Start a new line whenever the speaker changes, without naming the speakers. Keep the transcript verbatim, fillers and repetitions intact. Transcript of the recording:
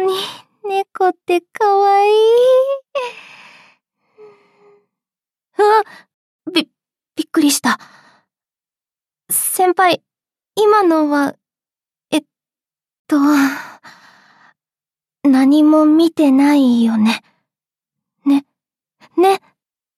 に猫ってかわいい。うわ、び、びっくりした。先輩、今のは、えっと、何も見てないよね。ね、ね。